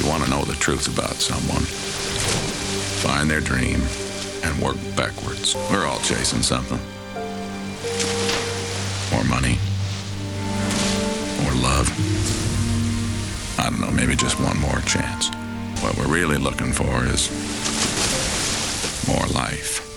want to know the truth about someone, find their dream, and work backwards. We're all chasing something. More money. More love. I don't know, maybe just one more chance. What we're really looking for is more life.